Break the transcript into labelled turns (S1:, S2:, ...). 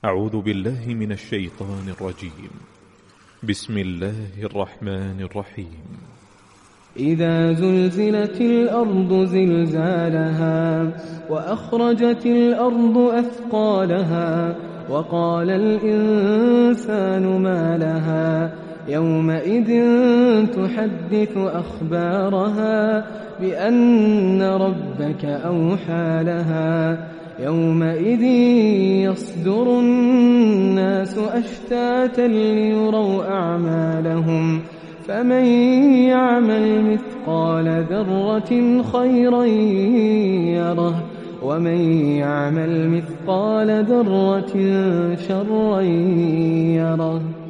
S1: أعوذ بالله من الشيطان الرجيم. بسم الله الرحمن الرحيم.
S2: إذا زلزلت الأرض زلزالها وأخرجت الأرض أثقالها وقال الإنسان ما لها يومئذ تحدث أخبارها بأن ربك أوحى لها يومئذ يصدر الناس أشتاتا ليروا أعمالهم فمن يعمل مثقال ذرة خيرا يره ومن يعمل مثقال ذرة شرا يره.